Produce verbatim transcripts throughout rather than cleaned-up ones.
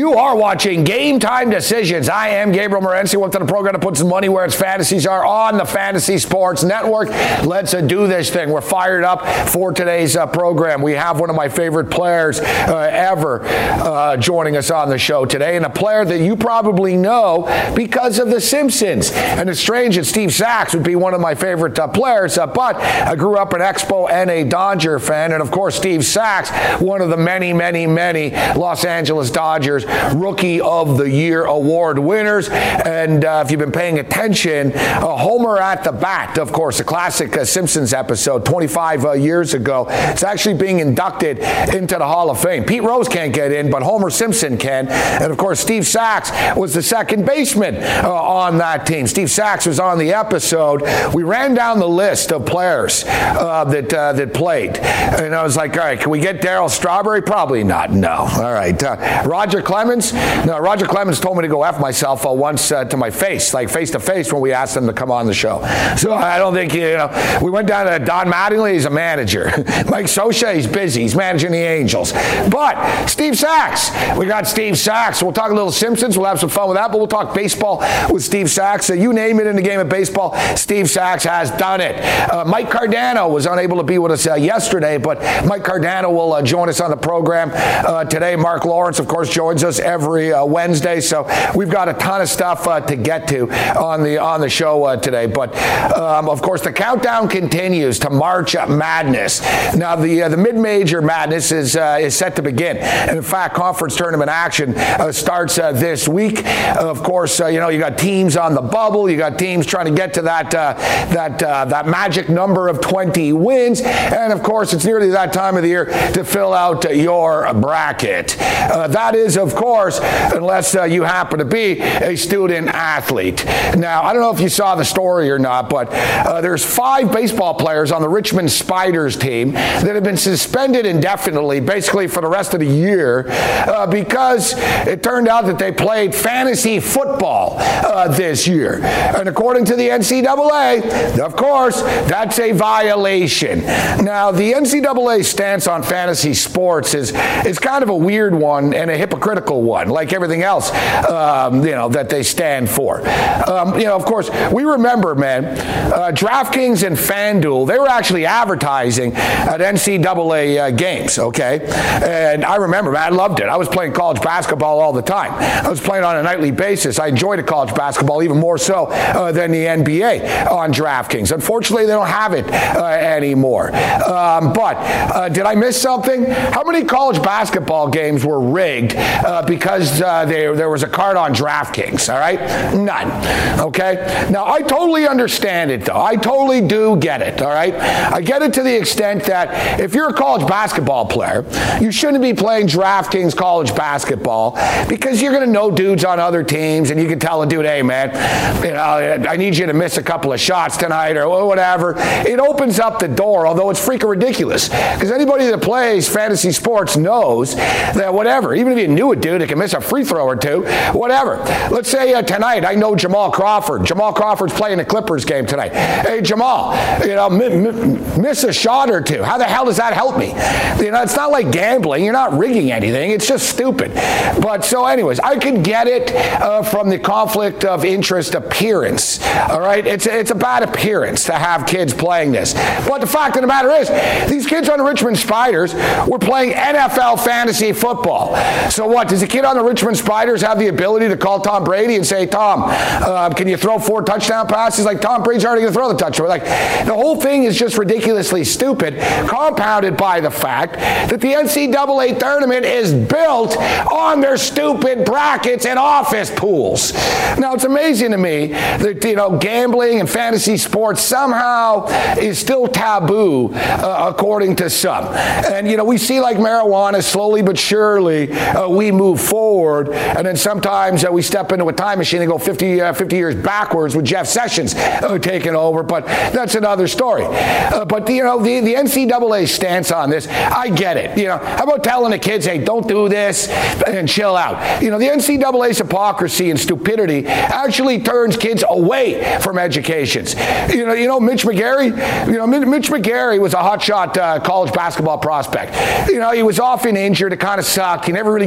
You are watching Game Time Decisions. I am Gabriel Morency. Welcome to the program to put some money where its fantasies are on the Fantasy Sports Network. Let's uh, do this thing. We're fired up for today's uh, program. We have one of my favorite players uh, ever uh, joining us on the show today, and a player that you probably know because of The Simpsons. And it's strange that Steve Sax would be one of my favorite uh, players, uh, but I grew up an Expo and a Dodger fan, and of course Steve Sax, one of the many, many, many Los Angeles Dodgers Rookie of the Year award winners. And uh, if you've been paying attention, uh, Homer at the Bat, of course, a classic uh, Simpsons episode twenty-five uh, years ago. It's actually being inducted into the Hall of Fame. Pete Rose can't get in, but Homer Simpson can. And of course, Steve Sax was the second baseman uh, on that team. Steve Sax was on the episode. We ran down the list of players uh, that uh, that played. And I was like, all right, can we get Darryl Strawberry? Probably not, no. All right. Uh, Roger Clemens? No, Roger Clemens told me to go F myself uh, once uh, to my face, like face-to-face when we asked him to come on the show. So I don't think, you know, we went down to Don Mattingly, he's a manager. Mike Scioscia, he's busy, he's managing the Angels. But Steve Sax, we got Steve Sax. We'll talk a little Simpsons, we'll have some fun with that, but we'll talk baseball with Steve Sax. So you name it in the game of baseball, Steve Sax has done it. Uh, Mike Cardano was unable to be with us uh, yesterday, but Mike Cardano will uh, join us on the program uh, today. Mark Lawrence, of course, joins us every uh, Wednesday, so we've got a ton of stuff uh, to get to on the on the show uh, today. But um, of course, the countdown continues to March Madness. Now, the uh, the mid-major madness is uh, is set to begin, and in fact, conference tournament action uh, starts uh, this week. Of course, uh, you know you got teams on the bubble, you got teams trying to get to that uh, that uh, that magic number of twenty wins, and of course, it's nearly that time of the year to fill out uh, your bracket. Uh, that is, of course, unless uh, you happen to be a student athlete. Now, I don't know if you saw the story or not, but uh, there's five baseball players on the Richmond Spiders team that have been suspended indefinitely, basically for the rest of the year, uh, because it turned out that they played fantasy football uh, this year. And according to the N C double A, of course, that's a violation. Now, the N C double A stance on fantasy sports is, is kind of a weird one and a hypocritical one, like everything else, um, you know, that they stand for. Um, you know, of course, we remember, man, uh, DraftKings and FanDuel, they were actually advertising at N C double A uh, games, okay? And I remember, man, I loved it. I was playing college basketball all the time. I was playing on a nightly basis. I enjoyed college basketball even more so uh, than the N B A on DraftKings. Unfortunately, they don't have it uh, anymore. Um, but uh, did I miss something? How many college basketball games were rigged uh, because uh, they, there was a card on DraftKings, all right? None, okay? Now, I totally understand it, though. I totally do get it, all right? I get it to the extent that if you're a college basketball player, you shouldn't be playing DraftKings college basketball because you're going to know dudes on other teams, and you can tell a dude, hey, man, you know, I need you to miss a couple of shots tonight or whatever. It opens up the door, although it's freaking ridiculous, because anybody that plays fantasy sports knows that whatever, even if you knew a dude that can miss a free throw or two, whatever. Let's say uh, tonight I know Jamal Crawford. Jamal Crawford's playing a Clippers game tonight. Hey, Jamal, you know, m- m- miss a shot or two. How the hell does that help me? You know, it's not like gambling. You're not rigging anything. It's just stupid. But so anyways, I could get it uh, from the conflict of interest appearance. All right? It's, it's a bad appearance to have kids playing this. But the fact of the matter is, these kids on the Richmond Spiders were playing N F L fantasy football. So what? Does a kid on the Richmond Spiders have the ability to call Tom Brady and say, Tom, uh, can you throw four touchdown passes? Like, Tom Brady's already going to throw the touchdown. Like, the whole thing is just ridiculously stupid, compounded by the fact that the N C double A tournament is built on their stupid brackets and office pools. Now, it's amazing to me that, you know, gambling and fantasy sports somehow is still taboo, uh, according to some. And, you know, we see like marijuana slowly but surely uh, we move forward, and then sometimes uh, we step into a time machine and go fifty, uh, fifty years backwards with Jeff Sessions uh, taking over, but that's another story. Uh, but, you know, the, the N C double A stance on this, I get it. You know, how about telling the kids, hey, don't do this and chill out? You know, the N C double A's hypocrisy and stupidity actually turns kids away from educations. You know, you know, Mitch McGary, you know, Mitch McGary was a hotshot uh, college basketball prospect. You know, he was often injured. It kind of sucked. He never really got into a full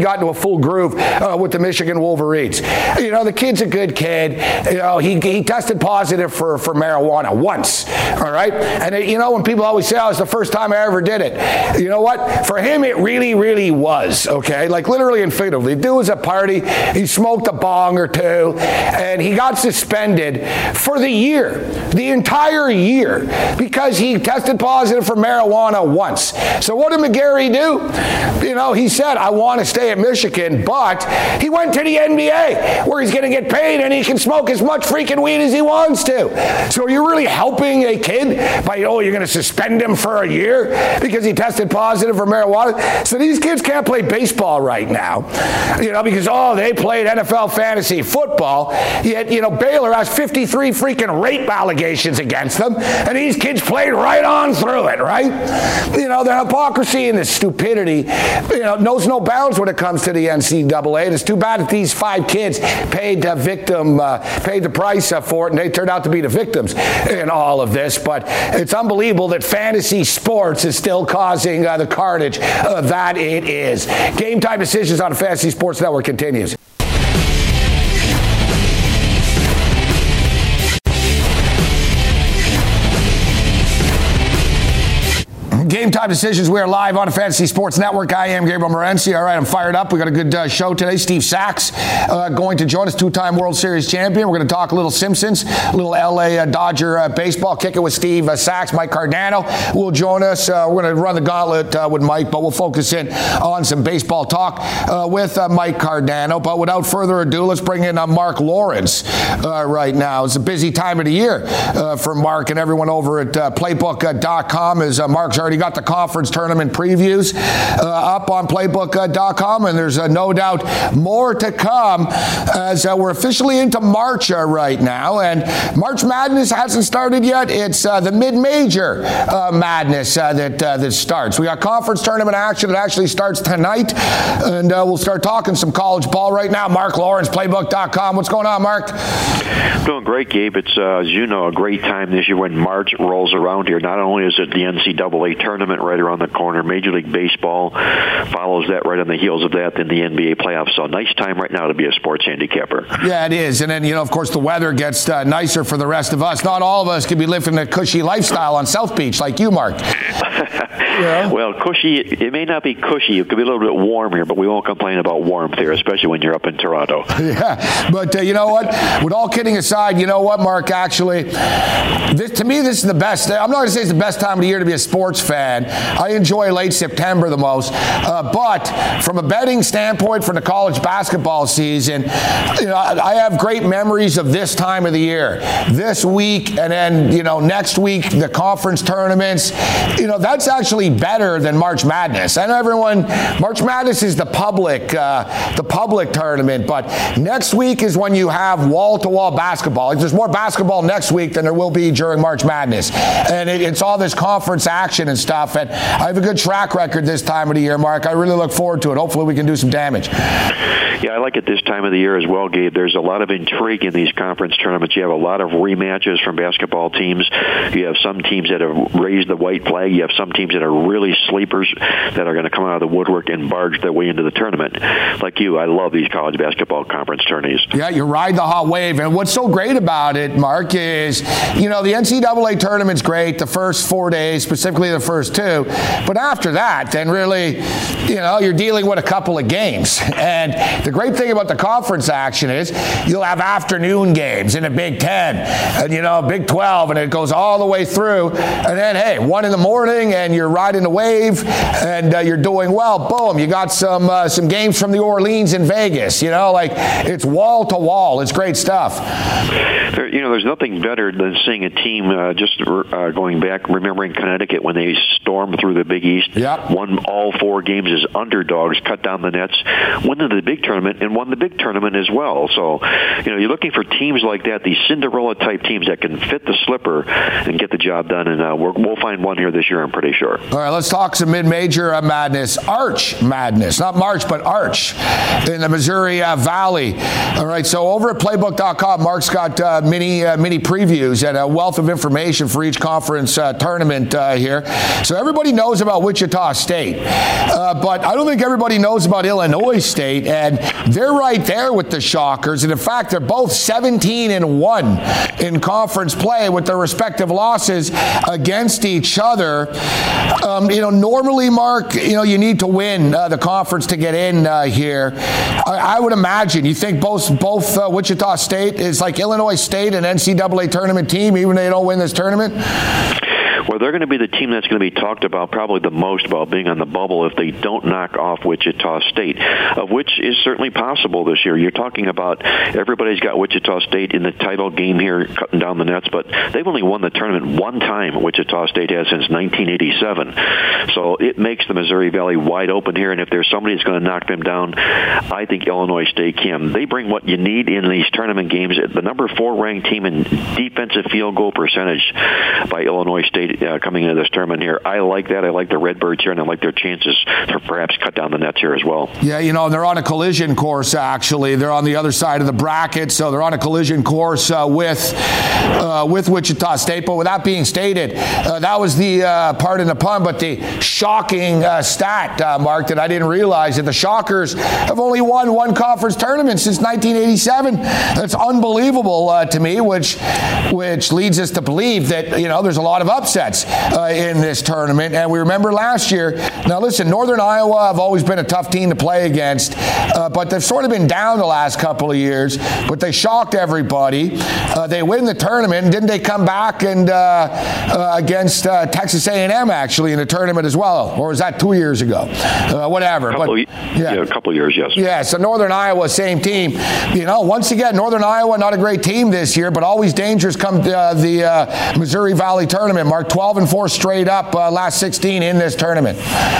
cool groove uh, with the Michigan Wolverines. You know, the kid's a good kid. You know, he, he tested positive for, for marijuana once, all right? And, it, you know, when people always say, oh, it's the first time I ever did it. You know what? For him, it really, really was, okay? Like, literally and figuratively. The dude was at a party. He smoked a bong or two, and he got suspended for the year, the entire year, because he tested positive for marijuana once. So what did McGarry do? You know, he said, I want to stay at Michigan, but he went to the N B A, where he's going to get paid and he can smoke as much freaking weed as he wants to. So you're really helping a kid by, oh, you're going to suspend him for a year because he tested positive for marijuana? So these kids can't play baseball right now, you know, because, oh, they played N F L fantasy football, yet, you know, Baylor has fifty-three freaking rape allegations against them, and these kids played right on through it, right? You know, the hypocrisy and the stupidity, you know, knows no bounds when it comes to the N C double A. And it's too bad that these five kids paid the victim, uh, paid the price uh, for it, and they turned out to be the victims in all of this. But it's unbelievable that fantasy sports is still causing uh, the carnage uh, that it is. Game Time Decisions on the Fantasy Sports Network continues. Game Time Decisions. We are live on the Fantasy Sports Network. I am Gabriel Morency. All right, I'm fired up. We got a good uh, show today. Steve Sachs uh, going to join us, two-time World Series champion. We're going to talk a little Simpsons, a little L A uh, Dodger uh, baseball. Kick it with Steve uh, Sachs. Mike Cardano will join us. Uh, we're going to run the gauntlet uh, with Mike, but we'll focus in on some baseball talk uh, with uh, Mike Cardano. But without further ado, let's bring in uh, Mark Lawrence uh, right now. It's a busy time of the year uh, for Mark and everyone over at uh, playbook dot com. As uh, Mark's already got the conference tournament previews uh, up on playbook dot com, and there's uh, no doubt more to come as uh, we're officially into March uh, right now, and March Madness hasn't started yet. It's uh, the mid-major uh, madness uh, that uh, that starts. We got conference tournament action that actually starts tonight, and uh, we'll start talking some college ball right now. Mark Lawrence, playbook dot com. What's going on, Mark? Doing great, Gabe. It's, uh, as you know, a great time this year when March rolls around here. Not only is it the N C double A tournament right around the corner, Major League Baseball follows that right on the heels of that, then the N B A playoffs. So nice time right now to be a sports handicapper. Yeah, it is. And then, you know, of course, the weather gets uh, nicer for the rest of us. Not all of us can be living a cushy lifestyle on South Beach like you, Mark. Yeah. Well, cushy, it may not be cushy. It could be a little bit warm here, but we won't complain about warmth here, especially when you're up in Toronto. Yeah, but uh, you know what? With all kidding aside, you know what, Mark, actually, this, to me, this is the best. I'm not going to say it's the best time of the year to be a sports fan. I enjoy late September the most. Uh, but from a betting standpoint for the college basketball season, you know, I have great memories of this time of the year. This week and then, you know, next week, the conference tournaments. You know, that's actually better than March Madness. I know everyone, March Madness is the public, uh, the public tournament, but next week is when you have wall-to-wall basketball. Like, there's more basketball next week than there will be during March Madness. And it, it's all this conference action and stuff. And I have a good track record this time of the year, Mark. I really look forward to it. Hopefully we can do some damage. Yeah, I like it this time of the year as well, Gabe. There's a lot of intrigue in these conference tournaments. You have a lot of rematches from basketball teams. You have some teams that have raised the white flag. You have some teams that are really sleepers that are going to come out of the woodwork and barge their way into the tournament. Like you, I love these college basketball conference tourneys. Yeah, you ride the hot wave. And what's so great about it, Mark, is, you know, the N C double A tournament's great, the first four days, specifically the first two. But after that, then really, you know, you're dealing with a couple of games. And the great thing about the conference action is you'll have afternoon games in the Big Ten and, you know, Big twelve, and it goes all the way through. And then, hey, one in the morning, and you're riding the wave, and uh, you're doing well. Boom, you got some uh, some games from the Orleans and Vegas. You know, like, it's wall to wall. It's great stuff. There, you know, there's nothing better than seeing a team uh, just uh, going back, remembering Connecticut when they stormed through the Big East, yep. won all four games as underdogs, cut down the nets, went into the big tournament tournament and won the big tournament as well. So, you know, you're looking for teams like that, these Cinderella-type teams that can fit the slipper and get the job done, and uh, we're, we'll find one here this year, I'm pretty sure. All right, let's talk some mid-major uh, madness. Arch madness. Not March, but Arch in the Missouri uh, Valley. All right, so over at playbook dot com, Mark's got uh, mini uh, mini previews and a wealth of information for each conference uh, tournament uh, here. So everybody knows about Wichita State, uh, but I don't think everybody knows about Illinois State, and they're right there with the Shockers. And in fact, they're both seventeen and one in conference play with their respective losses against each other. Um, you know, normally, Mark, you know, you need to win uh, the conference to get in uh, here. I, I would imagine. You think both both uh, Wichita State is like Illinois State, an N C double A tournament team, even if they don't win this tournament? Well, they're going to be the team that's going to be talked about probably the most about being on the bubble if they don't knock off Wichita State, of which is certainly possible this year. You're talking about everybody's got Wichita State in the title game here, cutting down the nets, but they've only won the tournament one time, Wichita State has, since nineteen eighty-seven. So it makes the Missouri Valley wide open here, and if there's somebody that's going to knock them down, I think Illinois State can. They bring what you need in these tournament games. The number four ranked team in defensive field goal percentage by Illinois State Uh, coming into this tournament here. I like that. I like the Redbirds here, and I like their chances to perhaps cut down the nets here as well. Yeah, you know, they're on a collision course, actually. They're on the other side of the bracket, so they're on a collision course uh, with uh, with Wichita State. But with that being stated, uh, that was the, uh, pardon the pun, but the shocking uh, stat, uh, Mark, that I didn't realize, that the Shockers have only won one conference tournament since nineteen eighty-seven. That's unbelievable uh, to me, which, which leads us to believe that, you know, there's a lot of upsets Uh, in this tournament. And we remember last year, now listen, Northern Iowa have always been a tough team to play against, uh, but they've sort of been down the last couple of years, but they shocked everybody. Uh, they win the tournament, and didn't they come back and uh, uh, against uh, Texas A and M actually in the tournament as well? Or was that two years ago? Uh, whatever. Couple, but, yeah. yeah, a couple of years, yes. Yeah, so Northern Iowa, same team. You know, once again, Northern Iowa, not a great team this year, but always dangerous come uh, the uh, Missouri Valley tournament. Mark, twelve and four straight up, uh, last sixteen in this tournament.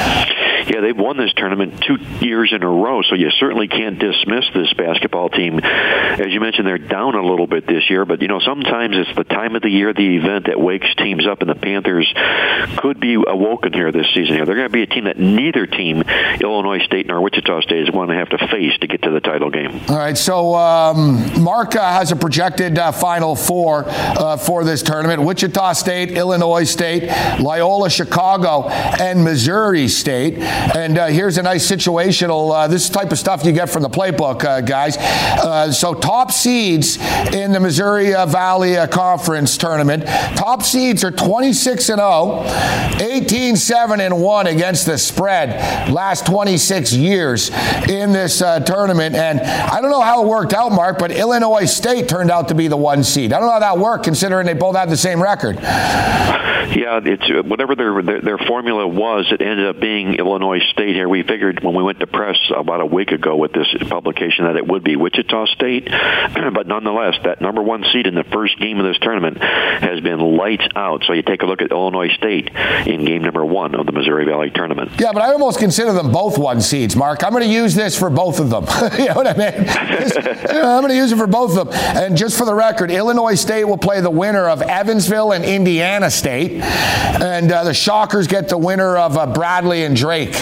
Yeah, they've won this tournament two years in a row, so you certainly can't dismiss this basketball team. As you mentioned, they're down a little bit this year, but, you know, sometimes it's the time of the year, the event that wakes teams up, and the Panthers could be awoken here this season. They're going to be a team that neither team, Illinois State nor Wichita State, is going to have to face to get to the title game. All right, so um, Mark uh, has a projected uh, Final Four uh, for this tournament. Wichita State, Illinois State, Loyola Chicago, and Missouri State. And uh, here's a nice situational, uh, this type of stuff you get from the playbook, uh, guys. Uh, so top seeds in the Missouri uh, Valley uh, Conference tournament. Top seeds are twenty-six and oh, eighteen seven and one against the spread last twenty-six years in this uh, tournament. And I don't know how it worked out, Mark, but Illinois State turned out to be the one seed. I don't know how that worked, considering they both had the same record. Yeah, it's uh, whatever their, their their formula was, it ended up being Illinois State here. We figured when we went to press about a week ago with this publication that it would be Wichita State, but nonetheless, that number one seed in the first game of this tournament has been lights out. So you take a look at Illinois State in game number one of the Missouri Valley tournament. Yeah, but I almost consider them both one seeds, Mark. I'm going to use this for both of them. You know what I mean? I'm going to use it for both of them. And just for the record, Illinois State will play the winner of Evansville and Indiana State, and uh, the Shockers get the winner of uh, Bradley and Drake.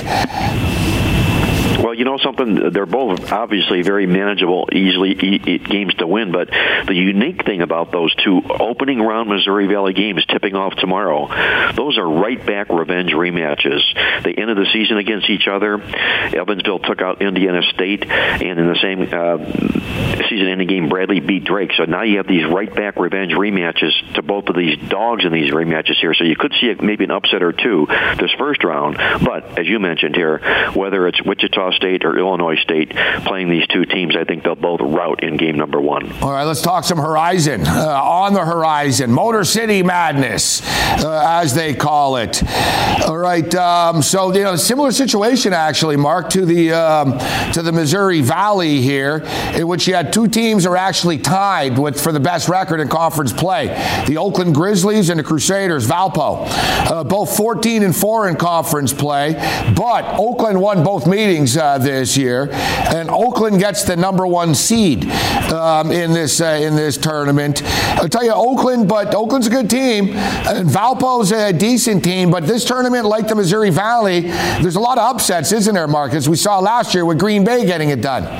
Well, you know something? They're both obviously very manageable, easily e- e- games to win. But the unique thing about those two opening round Missouri Valley games tipping off tomorrow, those are right-back revenge rematches. They ended the season against each other. Evansville took out Indiana State, and in the same uh, season-ending game, Bradley beat Drake. So now you have these right-back revenge rematches to both of these dogs in these rematches here. So you could see maybe an upset or two this first round. But as you mentioned here, whether it's Wichita State or Illinois State playing these two teams, I think they'll both rout in game number one. All right, let's talk some Horizon. Uh, on the horizon, Motor City Madness, uh, as they call it. All right, um, so you know, similar situation actually, Mark, to the um, to the Missouri Valley here, in which you had two teams are actually tied with for the best record in conference play. The Oakland Grizzlies and the Crusaders, Valpo, uh, both fourteen and four in conference play, but Oakland won both meetings uh, this year, and Oakland gets the number one seed um, in this uh, in this tournament. I'll tell you, Oakland, but Oakland's a good team, and Valpo's a decent team. But this tournament, like the Missouri Valley, there's a lot of upsets, isn't there, Marcus? We saw last year with Green Bay getting it done.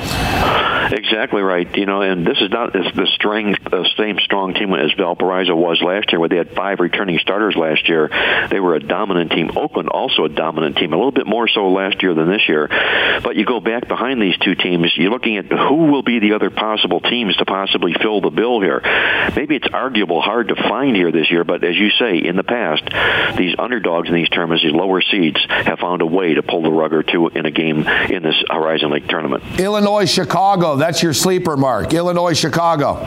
Exactly right. You know, and this is not the strength, the same strong team as Valparaiso was last year, where they had five returning starters last year. They were a dominant team. Oakland also a dominant team, a little bit more so last year than this year. But you go back behind these two teams, you're looking at who will be the other possible teams to possibly fill the bill here. Maybe it's arguable, hard to find here this year, but as you say, in the past, these underdogs in these tournaments, these lower seeds, have found a way to pull the rug or two in a game in this Horizon League tournament. Illinois, Chicago, that's your sleeper, Mark. Illinois, Chicago.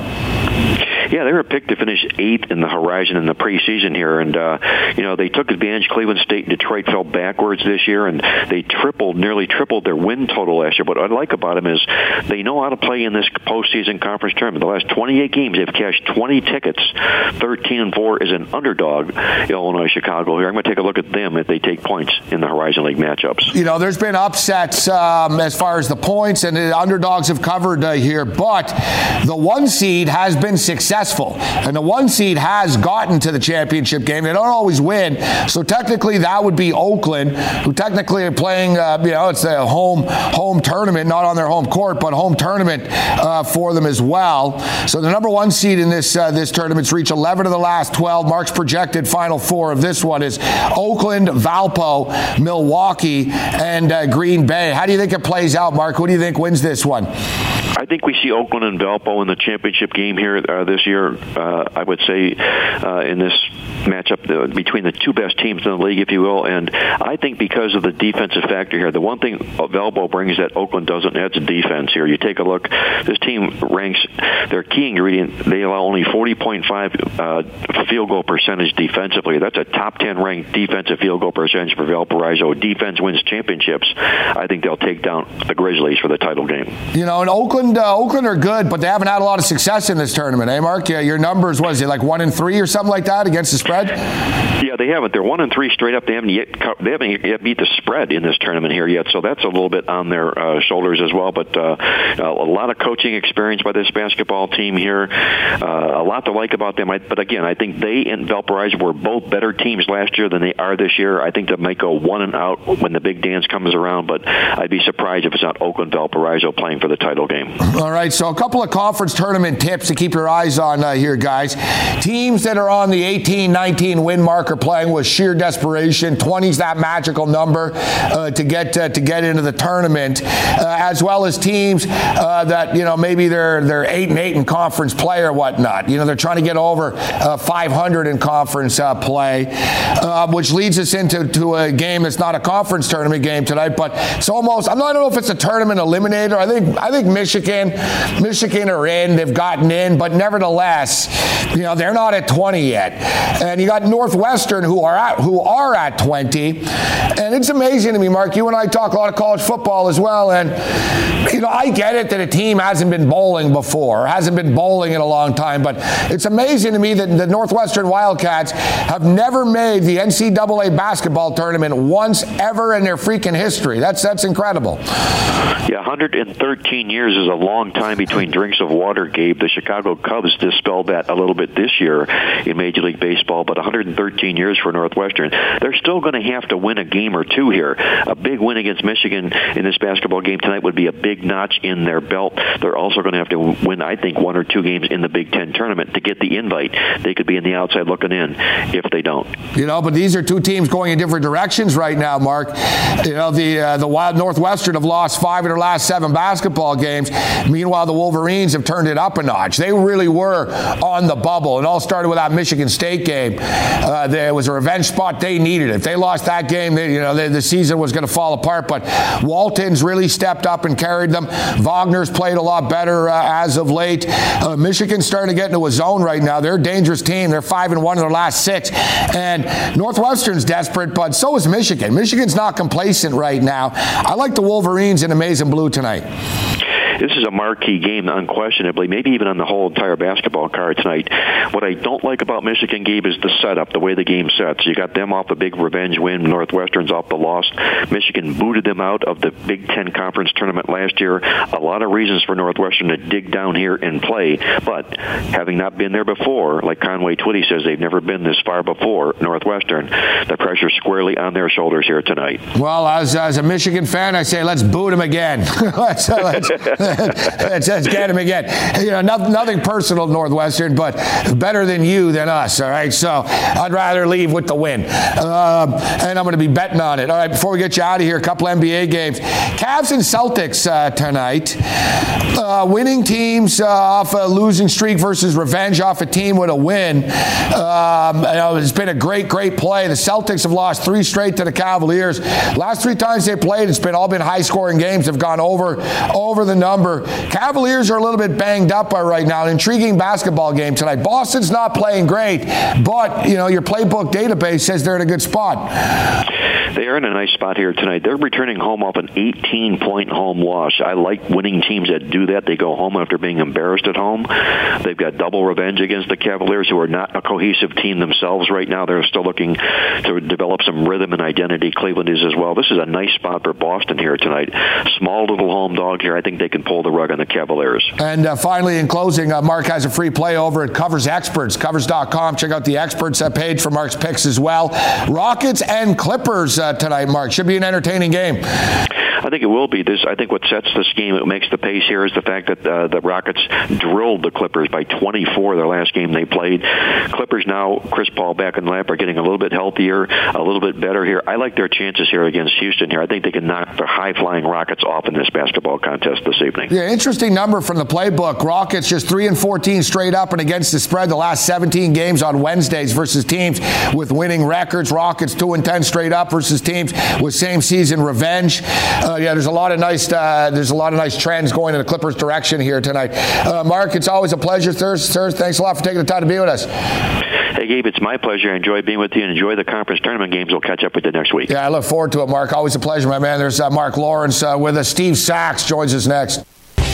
Yeah, they were picked to finish eighth in the Horizon in the preseason here, and uh, you know they took advantage. Cleveland State and Detroit fell backwards this year, and they tripled, nearly tripled their win total last year. But what I like about them is they know how to play in this postseason conference tournament. The last twenty-eight games, they've cashed twenty tickets. thirteen and four is an underdog. Illinois, Chicago here. I'm going to take a look at them if they take points in the Horizon League matchups. You know, there's been upsets um, as far as the points, and the underdogs have covered uh, here, but the one seed has been successful. And the one seed has gotten to the championship game. They don't always win. So technically that would be Oakland, who technically are playing, uh, you know, it's a home home tournament, not on their home court, but home tournament uh, for them as well. So the number one seed in this uh, this tournament's reached eleven of the last twelve. Mark's projected final four of this one is Oakland, Valpo, Milwaukee, and uh, Green Bay. How do you think it plays out, Mark? Who do you think wins this one? I think we see Oakland and Valpo in the championship game here uh, this year. Uh, I would say uh, in this matchup uh, between the two best teams in the league, if you will. And I think because of the defensive factor here, the one thing Valpo brings that Oakland doesn't, that's defense here. You take a look, this team ranks their key ingredient, they allow only forty point five uh, field goal percentage defensively. That's a top ten ranked defensive field goal percentage for Valparaiso. Defense wins championships. I think they'll take down the Grizzlies for the title game. You know, and Oakland, uh, Oakland are good, but they haven't had a lot of success in this tournament, eh, Mark? Yeah, your numbers, was it like one and three or something like that against the spread? Yeah, they haven't. They're one and three straight up. They haven't yet they haven't yet beat the spread in this tournament here yet. So that's a little bit on their uh, shoulders as well. But uh, a lot of coaching experience by this basketball team here. Uh, a lot to like about them. I, but again, I think they and Valparaiso were both better teams last year than they are this year. I think they might go one and out when the big dance comes around. But I'd be surprised if it's not Oakland, Valparaiso playing for the title game. All right. So a couple of conference tournament tips to keep your eyes on uh, here, guys. Teams that are on the eighteen nineteen win mark are playing with sheer desperation. twenty's that magical number uh, to get uh, to get into the tournament, uh, as well as teams uh, that, you know, maybe they're they're eight and eight in conference play or whatnot. You know, they're trying to get over uh, five hundred in conference uh, play, uh, which leads us into to a game that's not a conference tournament game tonight, but it's almost. I'm not I don't know if it's a tournament eliminator. I think I think Michigan, Michigan are in. They've gotten in, but nevertheless, you know, they're not at twenty yet. And you got Northwestern who are at who are at twenty. And it's amazing to me, Mark. You and I talk a lot of college football as well, and you know, I get it that a team hasn't been bowling before, or hasn't been bowling in a long time, but it's amazing to me that the Northwestern Wildcats have never made the N C double A basketball tournament once ever in their freaking history. That's that's incredible. Yeah, one hundred thirteen years is a long time between drinks of water, Gabe. The Chicago Cubs dispelled that a little bit this year in Major League Baseball, but one hundred thirteen years for Northwestern. They're still going to have to win a game or two here. A big win against Michigan in this basketball game tonight would be a big notch in their belt. They're also going to have to win, I think, one or two games in the Big Ten tournament to get the invite. They could be on the outside looking in if they don't. You know, but these are two teams going in different directions right now, Mark. You know, the uh, the Wild Northwestern have lost five of their last seven basketball games. Meanwhile, the Wolverines have turned it up a notch. They really were on the bubble. It all started with that Michigan State game. Uh, there was a revenge spot. They needed it. If they lost that game, they, you know, they, the season was going to fall apart. But Walton's really stepped up and carried them. Wagner's played a lot better uh, as of late. Uh, Michigan's starting to get into a zone right now. They're a dangerous team. They're five and one in their last six. And Northwestern's desperate, but so is Michigan. Michigan's not complacent right now. I like the Wolverines in the maize and blue tonight. this is a marquee game, unquestionably, maybe even on the whole entire basketball card tonight. What I don't like about Michigan, Gabe, is the setup, the way the game sets. You got them off a big revenge win. Northwestern's off the loss. Michigan booted them out of the Big Ten Conference tournament last year. A lot of reasons for Northwestern to dig down here and play, but having not been there before, like Conway Twitty says, they've never been this far before, Northwestern, the pressure's squarely on their shoulders here tonight. Well, as, as a Michigan fan, I say let's boot him again. let's, let's, let's, let's get him again. You know, no, nothing personal, Northwestern, but better than you than us, all right? So I'd rather leave with the win. Um, and I'm going to be betting on it. All right, before we get you out of here, a couple N B A games. Cavs and Celtics uh, tonight. Uh, winning teams uh, off a losing streak versus revenge off a team with a win. Um, you know, it's been a great, great play. The Celtics have lost three straight to the Cavaliers. Last three times they played, it's been all been high-scoring games. Have gone over over the number. Cavaliers are a little bit banged up right now. An intriguing basketball game tonight. Boston's not playing great, but you know your playbook database says they're in a good spot. They are in a nice spot here tonight. They're returning home off an eighteen-point home loss. I like winning teams that do that. They go home after being embarrassed at home. They've got double revenge against the Cavaliers, who are not a cohesive team themselves right now. They're still looking to develop some rhythm and identity. Cleveland is as well. This is a nice spot for Boston here tonight. Small little home dog here. I think they can pull the rug on the Cavaliers. And uh, finally, in closing, uh, Mark has a free play over at Covers Experts, covers dot com. Check out the Experts uh, page for Mark's picks as well. Rockets and Clippers uh, tonight, Mark. Should be an entertaining game. I think it will be. This, I think what sets this game, it makes the pace here, is the fact that uh, the Rockets drilled the Clippers by twenty-four their last game they played. Clippers now, Chris Paul back in the lap, are getting a little bit healthier, a little bit better here. I like their chances here against Houston here. I think they can knock the high-flying Rockets off in this basketball contest this evening. Yeah, interesting number from the playbook. Rockets just three and fourteen straight up and against the spread the last seventeen games on Wednesdays versus teams with winning records. Rockets two and ten straight up versus teams with same season revenge. Uh, yeah, there's a lot of nice uh, there's a lot of nice trends going in the Clippers' direction here tonight. Uh, Mark, it's always a pleasure, sir. Sir, thanks a lot for taking the time to be with us. Hey, Gabe, it's my pleasure. I enjoy being with you and enjoy the conference tournament games. We'll catch up with you next week. Yeah, I look forward to it, Mark. Always a pleasure, my man. There's uh, Mark Lawrence uh, with us. Steve Sachs joins us next.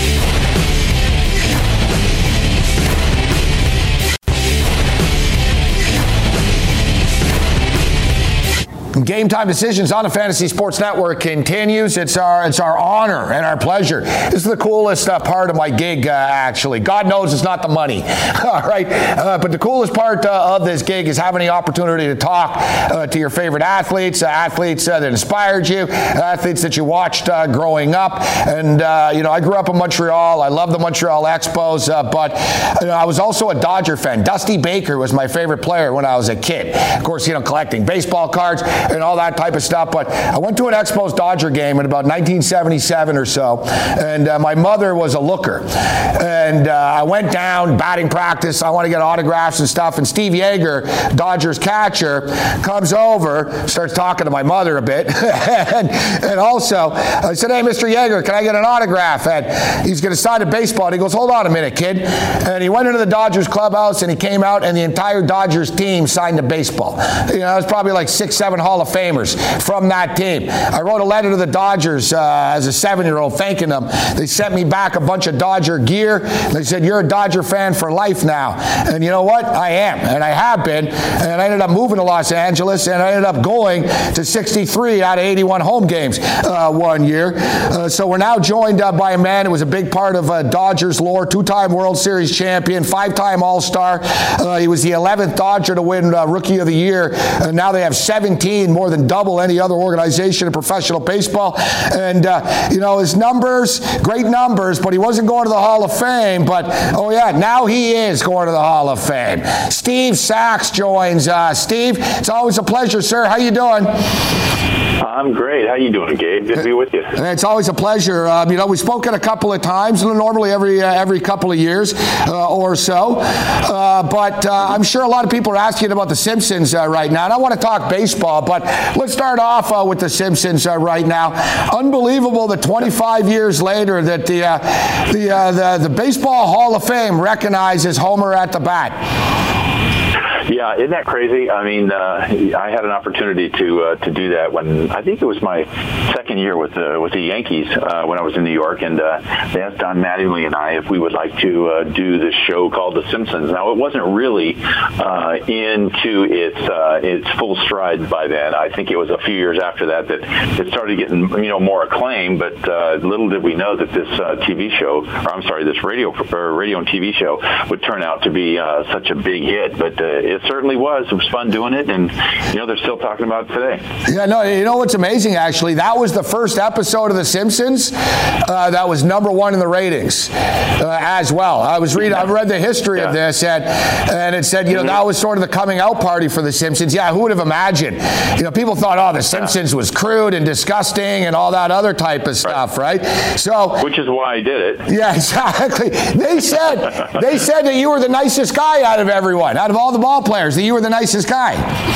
Game Time Decisions on the Fantasy Sports Network continues. It's our it's our honor and our pleasure. This is the coolest uh, part of my gig, uh, actually. God knows it's not the money, all right? Uh, but the coolest part uh, of this gig is having the opportunity to talk uh, to your favorite athletes, uh, athletes uh, that inspired you, athletes that you watched uh, growing up. And, uh, you know, I grew up in Montreal. I love the Montreal Expos, uh, but you know, I was also a Dodger fan. Dusty Baker was my favorite player when I was a kid. Of course, you know, collecting baseball cards and all that type of stuff. But I went to an Expos Dodger game in about nineteen seventy-seven or so, and uh, my mother was a looker. And uh, I went down, batting practice. I want to get autographs and stuff. And Steve Yeager, Dodgers catcher, comes over, starts talking to my mother a bit. and, and also, I said, hey, Mister Yeager, can I get an autograph? And he's going to sign a baseball. And he goes, hold on a minute, kid. And he went into the Dodgers clubhouse, and he came out, and the entire Dodgers team signed a baseball. You know, it was probably like six, seven Hall of Famers from that team. I wrote a letter to the Dodgers uh, as a seven-year-old thanking them. They sent me back a bunch of Dodger gear. They said, you're a Dodger fan for life now. And you know what? I am, and I have been. And I ended up moving to Los Angeles, and I ended up going to sixty-three out of eighty-one home games uh, one year. Uh, so we're now joined uh, by a man who was a big part of uh, Dodgers lore, two-time World Series champion, five-time All-Star. Uh, he was the eleventh Dodger to win uh, Rookie of the Year. And now they have seventeen, more than double any other organization in professional baseball. And, uh, you know, his numbers, great numbers, but he wasn't going to the Hall of Fame. But, oh, yeah, now he is going to the Hall of Fame. Steve Sachs joins us. Steve, it's always a pleasure, sir. How you doing? I'm great. How you doing, Gabe? Good to be with you. It's always a pleasure. Um, you know, we've spoken a couple of times, normally every uh, every couple of years uh, or so. Uh, but uh, I'm sure a lot of people are asking about the Simpsons uh, right now. And I want to talk baseball, but let's start off uh, with the Simpsons uh, right now. Unbelievable that twenty-five years later that the, uh, the, uh, the, the Baseball Hall of Fame recognizes Homer at the bat. Yeah, isn't that crazy? I mean, uh, I had an opportunity to uh, to do that when I think it was my second year with the with the Yankees uh, when I was in New York, and uh, they asked Don Mattingly and I if we would like to uh, do this show called The Simpsons. Now, it wasn't really uh, into its uh, its full stride by then. I think it was a few years after that that it started getting you know more acclaim. But uh, little did we know that this uh, T V show, or I'm sorry, this radio or radio and T V show would turn out to be uh, such a big hit. But uh, it certainly was. It was fun doing it, and you know they're still talking about it today. Yeah, no, you know what's amazing? Actually, that was the first episode of The Simpsons uh, that was number one in the ratings uh, as well. I was reading, I've read the history yeah. of this, and and it said, you know, mm-hmm. that was sort of the coming out party for The Simpsons. Yeah, who would have imagined? You know, people thought, oh, The Simpsons was crude and disgusting and all that other type of stuff, right? right? So, which is why I did it. Yeah, exactly. They said they said that you were the nicest guy out of everyone, out of all the ball players, that you were the nicest guy.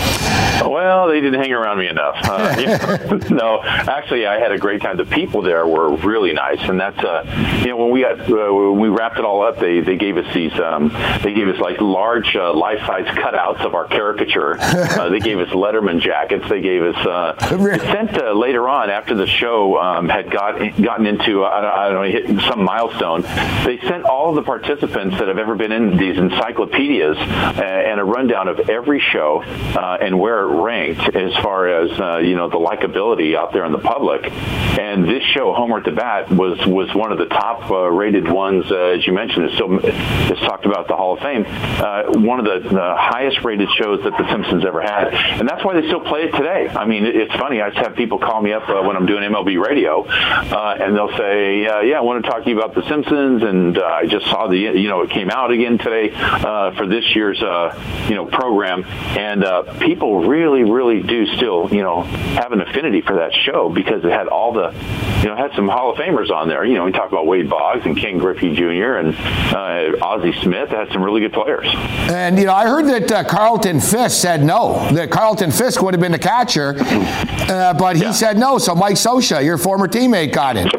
Well, they didn't hang around me enough. Uh, you know, no, actually, I had a great time. The people there were really nice, and that's uh, you know when we got uh, when we wrapped it all up, they they gave us these um, they gave us like large uh, life-size cutouts of our caricature. Uh, they gave us Letterman jackets. They gave us uh, they sent uh, later on after the show um, had got gotten into uh, I don't know hit some milestone. They sent all of the participants that have ever been in these encyclopedias uh, and a rundown of every show uh, and where it ranked as far as uh, you know the likability out there in the public. And this show, Homer at the Bat, was was one of the top uh, rated ones, uh, as you mentioned. It's still it's talked about the Hall of Fame. Uh, one of the, the highest rated shows that The Simpsons ever had, and that's why they still play it today. I mean, it, it's funny. I just have people call me up uh, when I'm doing M L B radio, uh, and they'll say, uh, "Yeah, I want to talk to you about The Simpsons," and uh, I just saw the you know it came out again today uh, for this year's uh, you know program, and uh, people really, really do still, you know, have an affinity for that show because it had all the, you know, had some Hall of Famers on there. You know, we talk about Wade Boggs and Ken Griffey Junior and uh, Ozzie Smith. It had some really good players. And, you know, I heard that uh, Carlton Fisk said no, that Carlton Fisk would have been the catcher, uh, but he yeah. said no, so Mike Scioscia, your former teammate, got it.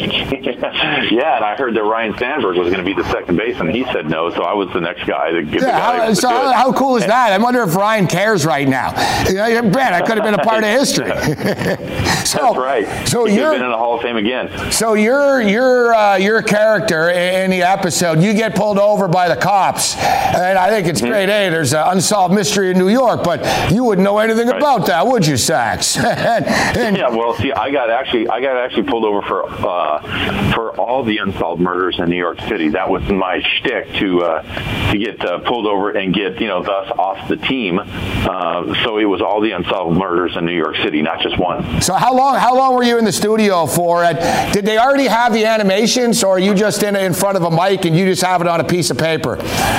Yeah, and I heard that Ryan Sandberg was going to be the second baseman. He said no, so I was the next guy to get yeah, the guy how, so how, how cool is and, that? I wonder if Ryan cares right now. You know, man, I could have been a part of history. so, That's right. So he you're been in the Hall of Fame again. So your your uh, your character in the episode, you get pulled over by the cops, and I think it's mm-hmm. grade A. There's an unsolved mystery in New York, but you wouldn't know anything right. about that, would you, Sax? and, and, yeah. Well, see, I got actually I got actually pulled over for uh, for all the unsolved murders in New York City. That was my shtick to uh, to get uh, pulled over and get you know thus off the team. Uh, so it was all the unsolved murders in New York City, not just one. So how long how long were you in the studio for? And did they already have the animations, or are you just in in front of a mic and you just have it on a piece of paper?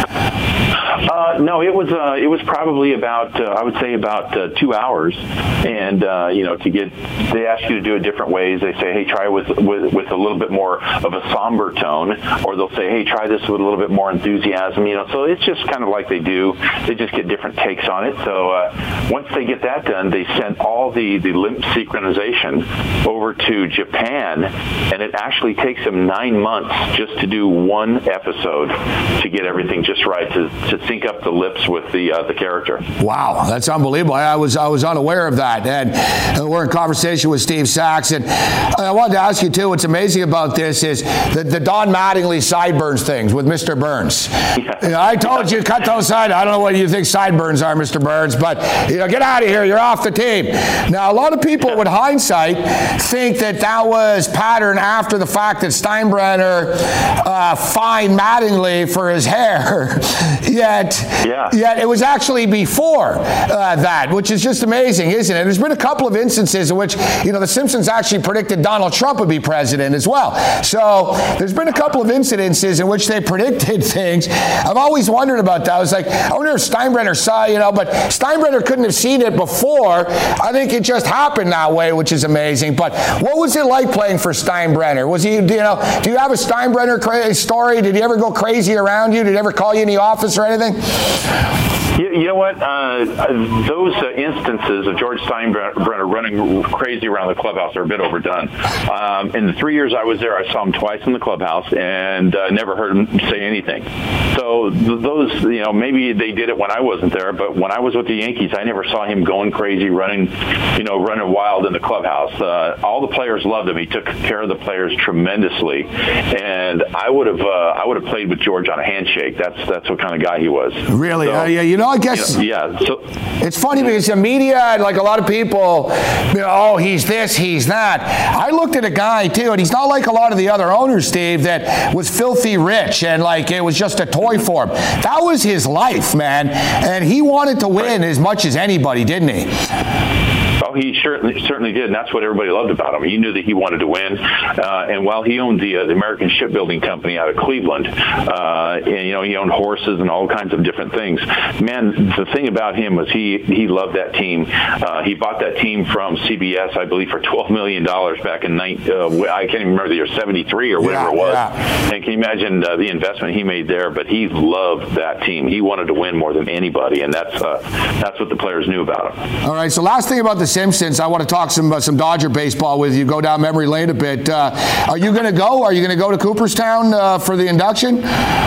Uh, no, it was uh, it was probably about uh, I would say about uh, two hours, and uh, you know to get they ask you to do it different ways. They say, hey, try with, with with a little bit more of a somber tone, or they'll say, hey, try this with a little bit more enthusiasm. You know, so it's just kind of like they do. They just get different takes on it. So uh, once they get that done, they send all the the limp synchronization over to Japan, and it actually takes them nine months just to do one episode to get everything just right to to sync up the lips with the uh, the character. Wow, that's unbelievable. I was I was unaware of that. And we're in conversation with Steve Sax, and I wanted to ask you too. What's amazing about this is the, the Don Mattingly sideburns things with Mister Burns. Yeah. You know, I told you cut those side. I don't know what you think sideburns are, Mister Burns, but you know, get out of here. You're off the team. Now, a lot of people, with hindsight, think that that was patterned after the fact that Steinbrenner uh, fined Mattingly for his hair. Yet, yeah. yet it was actually before uh, that, which is just amazing, isn't it? There's been a couple of instances in which, you know, the Simpsons actually predicted Donald Trump would be president as well. So there's been a couple of incidences in which they predicted things. I've always wondered about that. I was like, I wonder if Steinbrenner saw, you know, but Steinbrenner couldn't have seen it before. I think it just happened that way, which is amazing. But what was it like playing for Steinbrenner? Was he, you know, do you have a Steinbrenner cra- story? Did he ever go crazy around you? Did he ever call you in the office or anything? You, you know what? Uh, those uh, instances of George Steinbrenner running crazy around the clubhouse are a bit overdone. Um, in the three years I was there, I saw him twice in the clubhouse and uh, never heard him say anything. So th- those, you know, maybe they did it when I wasn't there, but when I was with the Yankees, I never saw him going crazy, running, you know, running wild in the clubhouse. Uh, all the players loved him. He took care of the players tremendously, and I would have, uh, I would have played with George on a handshake. That's that's what kind of guy he was. Really? So, uh, yeah. You know, I guess. You know, yeah. So it's funny because the media and like a lot of people, you know, oh, he's this, he's that. I looked at a guy too, and he's not like a lot of the other owners, Steve, that was filthy rich and like it was just a toy for him. That was his life, man, and he wanted to win as much as anybody, didn't he? Oh, he certainly certainly did, and that's what everybody loved about him. He knew that he wanted to win, uh, and while he owned the, uh, the American Shipbuilding Company out of Cleveland, uh, and you know he owned horses and all kinds of different things. Man, the thing about him was he he loved that team. Uh, he bought that team from C B S, I believe, for twelve million dollars back in nine, uh, I can't even remember the year, seventy-three or whatever yeah, it was. Yeah. And can you imagine uh, the investment he made there? But he loved that team. He wanted to win more than anybody, and that's uh, that's what the players knew about him. All right. So last thing about the Simpsons, I want to talk some uh, some Dodger baseball with you. Go down memory lane a bit. Uh, are you going to go? Are you going to go to Cooperstown uh, for the induction?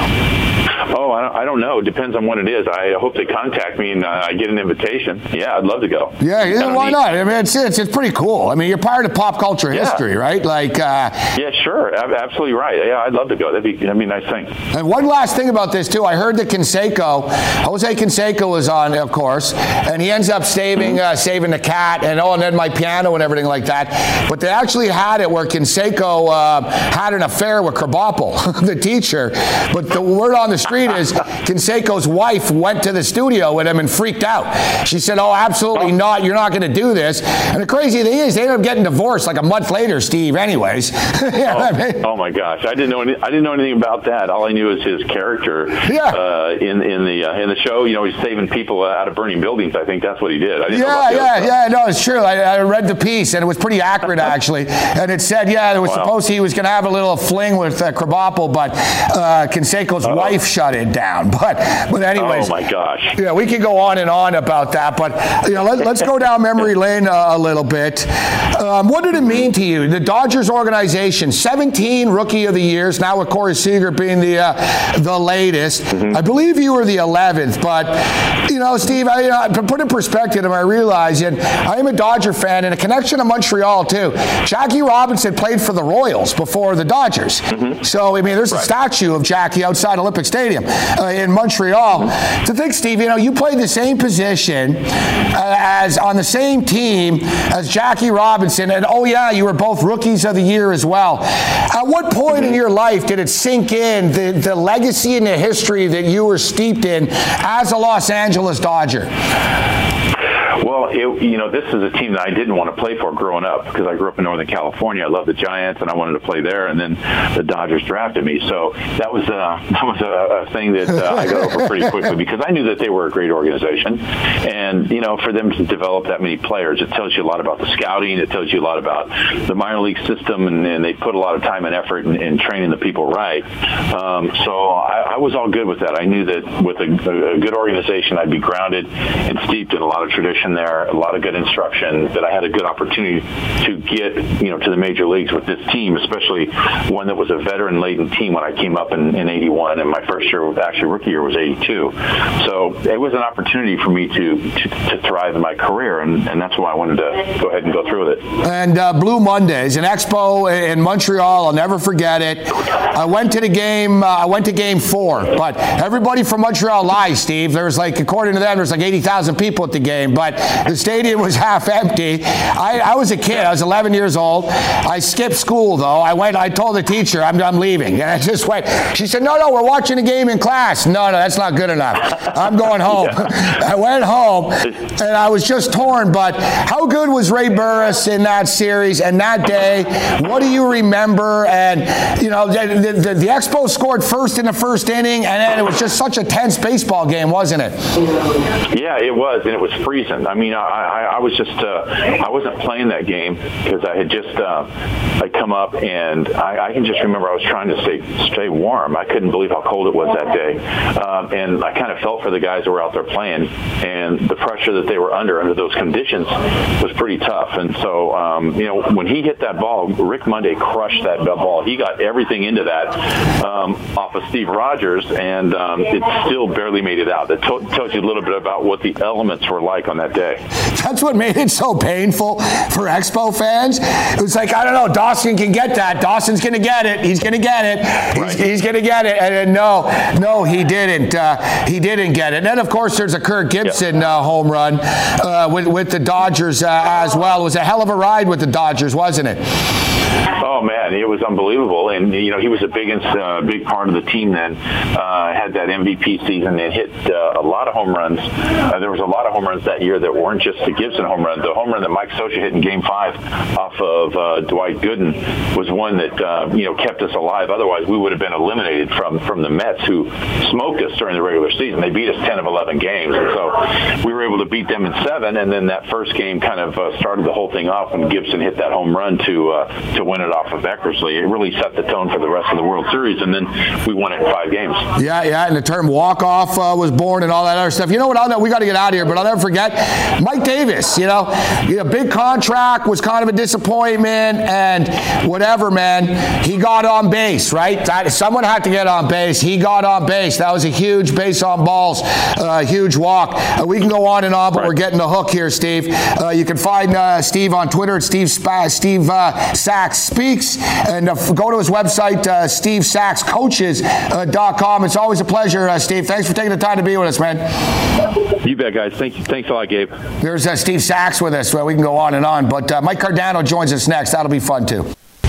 Oh, I don't, I don't know. It depends on what it is. I hope they contact me and uh, I get an invitation. Yeah, I'd love to go. Yeah, yeah why neat. not? I mean, it's, it's it's pretty cool. I mean, you're part of pop culture yeah. history, right? Like, uh, yeah, sure, absolutely right. Yeah, I'd love to go. That'd be that'd be a nice thing. And one last thing about this too, I heard that Canseco, Jose Canseco was on, of course, and he ends up saving uh, saving the cat, and oh, and then my piano and everything like that. But they actually had it where Canseco uh, had an affair with Krabappel, the teacher. But the word on the street is Canseco's wife went to the studio with him and freaked out. She said, "Oh, absolutely oh. not! You're not going to do this." And the crazy thing is, they ended up getting divorced like a month later, Steve. Anyways, you know oh, what I mean? Oh my gosh, I didn't know any, I didn't know anything about that. All I knew is his character. Yeah. Uh, in in the uh, in the show, you know, he's saving people out of burning buildings. I think that's what he did. I didn't yeah, know about yeah, the yeah. No, it's true. I, I read the piece, and it was pretty accurate actually. And it said, yeah, it was wow. supposed he was going to have a little fling with uh, Krabappel, but uh, Canseco's Uh-oh. wife shut it down. But but anyways, oh my gosh, yeah, we could go on and on about that. But you know, let, let's go down memory lane uh, a little bit. Um, what did it mean to you? The Dodgers organization, seventeen Rookie of the Years. Now with Corey Seager being the uh, the latest. Mm-hmm. I believe you were the eleventh. But you know, Steve, I, uh, to put in perspective, I realize, and I am a Dodger fan and a connection to Montreal too. Jackie Robinson played for the Royals before the Dodgers. Mm-hmm. So I mean, there's right. a statue of Jackie outside Olympic Stadium uh, in Montreal. Mm-hmm. To think, Steve, you know, you played the same position uh, as on the same team as Jackie Robinson, and oh yeah, you were both Rookies of the Year as well. At what point mm-hmm. in your life did it sink in the, the legacy and the history that you were steeped in as a Los Angeles Dodger? Well, it, you know, this is a team that I didn't want to play for growing up because I grew up in Northern California. I love the Giants, and I wanted to play there. And then the Dodgers drafted me, so that was uh, that was a, a thing that uh, I got over pretty quickly because I knew that they were a great organization. And you know, for them to develop that many players, it tells you a lot about the scouting. It tells you a lot about the minor league system, and, and they put a lot of time and effort in, in training the people right. Um, so I, I was all good with that. I knew that with a, a good organization, I'd be grounded and steeped in a lot of tradition there, a lot of good instruction, that I had a good opportunity to get, you know, to the major leagues with this team, especially one that was a veteran-laden team when I came up in, in eighty-one, and my first year, actually rookie year, was eighty-two. So it was an opportunity for me to to, to thrive in my career, and, and that's why I wanted to go ahead and go through with it. And uh, Blue Mondays, an expo in Montreal, I'll never forget it. I went to the game, uh, I went to game four, but everybody from Montreal lies, Steve. There was like, according to them, there's like eighty thousand people at the game, but the stadium was half empty. I, I was a kid. I was eleven years old. I skipped school, though. I went. I told the teacher, I'm, I'm leaving. And I just went. She said, no, no, we're watching a game in class. No, no, that's not good enough. I'm going home. Yeah. I went home, and I was just torn. But how good was Ray Burris in that series and that day? What do you remember? And, you know, the, the, the Expos scored first in the first inning, and then it was just such a tense baseball game, wasn't it? Yeah, it was, and it was freezing. I mean, I, I, I was just, uh, I wasn't playing that game because I had just, uh, I come up and I, I can just remember I was trying to stay stay warm. I couldn't believe how cold it was that day, um, and I kind of felt for the guys that were out there playing, and the pressure that they were under under those conditions was pretty tough. And so, um, you know, when he hit that ball, Rick Monday crushed that ball. He got everything into that um, off of Steve Rogers, and um, it still barely made it out. That to- tells you a little bit about what the elements were like on that day. That's what made it so painful for Expo fans. It was like, I don't know, Dawson can get that. Dawson's going to get it. He's going to get it. He's, Right. he's going to get it. And, and no, no, he didn't. Uh, he didn't get it. And then, of course, there's a Kirk Gibson uh, home run uh, with, with the Dodgers uh, as well. It was a hell of a ride with the Dodgers, wasn't it? Oh man, it was unbelievable, and you know he was a big, uh, big part of the team. Then uh, had that M V P season and hit uh, a lot of home runs. Uh, there was a lot of home runs that year that weren't just the Gibson home run. The home run that Mike Scioscia hit in Game Five off of uh, Dwight Gooden was one that uh, you know kept us alive. Otherwise, we would have been eliminated from from the Mets, who smoked us during the regular season. They beat us ten of eleven games, and so we were able to beat them in seven. And then that first game kind of uh, started the whole thing off when Gibson hit that home run to uh, to win it off of Eckersley. It really set the tone for the rest of the World Series, and then we won it in five games. Yeah, yeah, and the term walk-off uh, was born and all that other stuff. You know what, I'll, we got to get out of here, but I'll never forget Mike Davis, you know, you know, big contract, was kind of a disappointment, and whatever, man, he got on base, right? That, someone had to get on base. He got on base. That was a huge base on balls, uh, huge walk. Uh, we can go on and on, but right. We're getting the hook here, Steve. Uh, you can find uh, Steve on Twitter at Steve, Sp- Steve uh, Sachs Speaks, and uh, go to his website, uh, steve sachs coaches dot com. It's always a pleasure, uh, Steve. Thanks for taking the time to be with us, man. You bet, guys. Thank you. Thanks a lot, Gabe. There's uh, Steve Sachs with us. Well, we can go on and on, but uh, Mike Cardano joins us next. That'll be fun, too.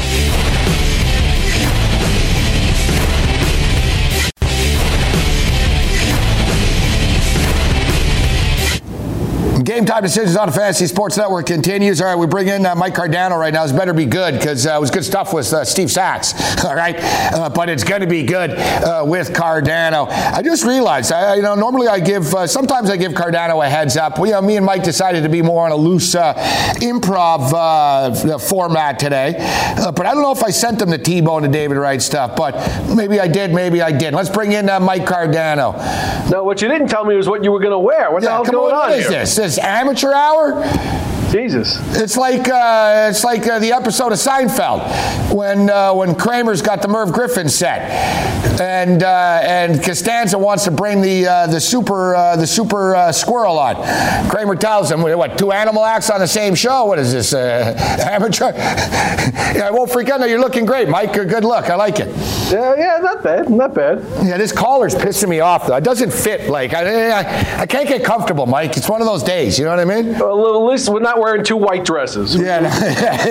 Game Time Decisions on the Fantasy Sports Network continues. All right, we bring in uh, Mike Cardano right now. This better be good because uh, it was good stuff with uh, Steve Sachs. All right, uh, but it's going to be good uh, with Cardano. I just realized, I, you know, normally I give, uh, sometimes I give Cardano a heads up. We, you know, me and Mike decided to be more on a loose uh, improv uh, format today, uh, but I don't know if I sent them the T-Bone and David Wright stuff, but maybe I did, maybe I didn't. Let's bring in uh, Mike Cardano. No, what you didn't tell me was what you were going to wear. What the Yeah, hell's come going on, on what is here? this? This amateur hour? Jesus. It's like uh, it's like uh, the episode of Seinfeld when uh, when Kramer's got the Merv Griffin set, and uh, and Costanza wants to bring the uh, the super uh, the super uh, squirrel on. Kramer tells him, "What? Two animal acts on the same show? What is this? Uh, amateur?" Yeah, I won't forget. No, you're looking great, Mike. Good look. I like it. Yeah, yeah, not bad, not bad. Yeah, this collar's pissing me off though. It doesn't fit. Like I, I, I can't get comfortable, Mike. It's one of those days. You know what I mean? Well, at least we're not wearing two white dresses. Yeah, no, yeah,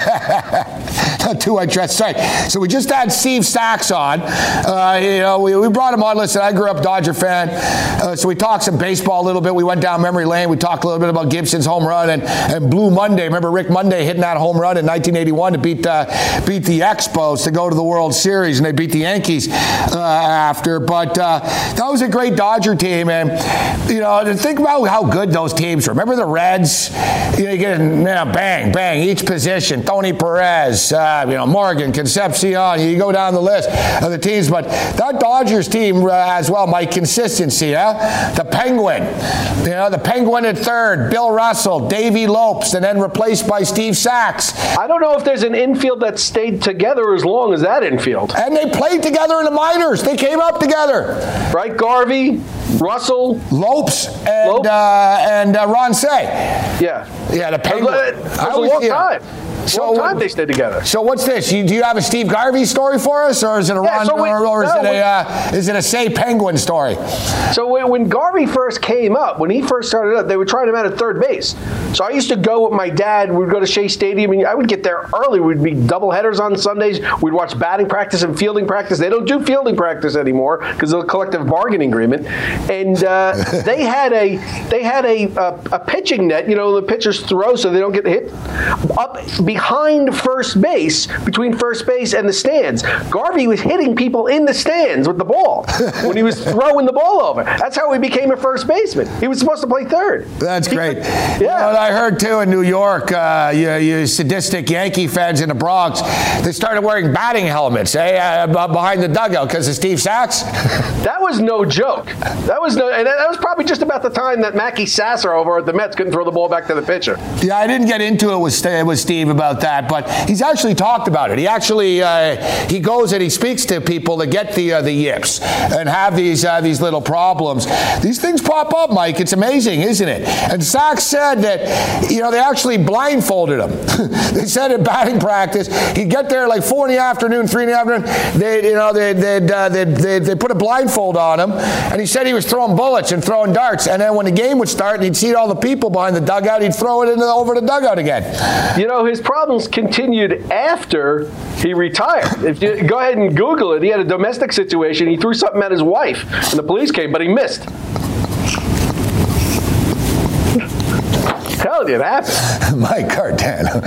exactly. Two white dresses. Right. So we just had Steve Sachs on. Uh, you know, we, we brought him on. Listen, I grew up Dodger fan, uh, so we talked some baseball a little bit. We went down memory lane. We talked a little bit about Gibson's home run and, and Blue Monday. Remember Rick Monday hitting that home run in nineteen eighty-one to beat uh, beat the Expos to go to the World Series, and they beat the Yankees uh, after. But uh, that was a great Dodger team, and you know, to think about how good those teams were. Remember the Reds? You know, you get you know, bang, bang, each position. Tony Perez, uh, you know, Morgan, Concepcion. You go down the list of the teams, but that Dodgers team uh, as well, Mike, consistency, huh? The Penguin, you know, the Penguin at third, Bill Russell, Davey Lopes, and then replaced by Steve Sachs. I don't know if there's an infield that stayed together as long as that infield. And they played together in the minors. They came up together. Right, Garvey, Russell, Lopes, and Lopes. Uh, and uh, Ron Say. Yeah. Yeah, the Penguin. It was a long you know, time. So long time what, they stayed together. So what's this? You, do you have a Steve Garvey story for us, or is it a Yeah, Ron, so we, or, or is no, it a we, uh, is it a Say Penguin story? So when, when Garvey first came up, when he first started up, they were trying him out at third base. So I used to go with my dad. We'd go to Shea Stadium, and I would get there early. We'd be double headers on Sundays. We'd watch batting practice and fielding practice. They don't do fielding practice anymore because of the collective bargaining agreement. And uh, they had a they had a, a a pitching net. You know, the pitchers throw so they don't get hit up be behind first base, between first base and the stands. Garvey was hitting people in the stands with the ball when he was throwing the ball over. That's how he became a first baseman. He was supposed to play third. That's he, great. Yeah. You know what I heard, too, in New York, uh, you, you sadistic Yankee fans in the Bronx, they started wearing batting helmets eh, uh, behind the dugout because of Steve Sax. That was no joke. That was no, and that was probably just about the time that Mackey Sasser over at the Mets couldn't throw the ball back to the pitcher. Yeah, I didn't get into it with, with Steve about that, but he's actually talked about it. He actually uh, he goes and he speaks to people that get the uh, the yips and have these uh, these little problems. These things pop up, Mike. It's amazing, isn't it? And Sax said that you know they actually blindfolded him. They said at batting practice he'd get there like four in the afternoon, three in the afternoon. They you know they they uh, they they they put a blindfold on him, and he said he was throwing bullets and throwing darts. And then when the game would start, and he'd see all the people behind the dugout, he'd throw it into the, over the dugout again. You know, his problems continued after he retired. If you go ahead and Google it, he had a domestic situation. He threw something at his wife, and the police came, but he missed. Telling you, it happened. Mike Cardano.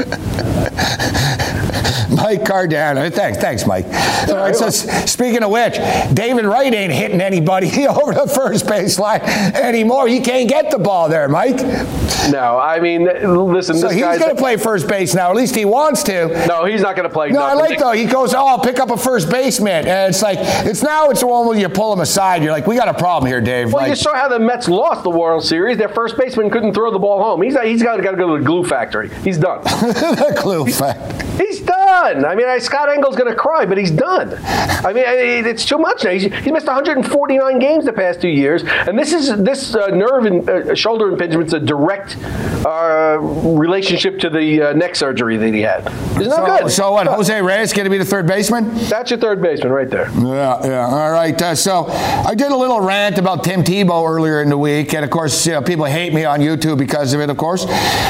Mike Cardano. Thanks, thanks, Mike. All right, so speaking of which, David Wright ain't hitting anybody over the first baseline anymore. He can't get the ball there, Mike. No, I mean, listen. So this he's guy's going to play first base now. At least he wants to. No, he's not going to play. No, nothing. I like though. He goes, oh, I'll pick up a first baseman, and it's like it's now it's the one where you pull him aside. You're like, we got a problem here, Dave. Well, like, you saw how the Mets lost the World Series. Their first baseman couldn't throw the ball home. He's he's got, got to go to the glue factory. He's done. The glue factory. He's done. I mean, I, Scott Engel's going to cry, but he's done. I mean, it's too much now. He's, he's missed one hundred forty-nine games the past two years, and this is this uh, nerve and uh, shoulder impigement's a direct uh, relationship to the uh, neck surgery that he had. It's not so, good. So what? Jose Reyes going to be the third baseman? That's your third baseman right there. Yeah, yeah. All right. Uh, so I did a little rant about Tim Tebow earlier in the week, and of course, you know, people hate me on YouTube because of it. Of course,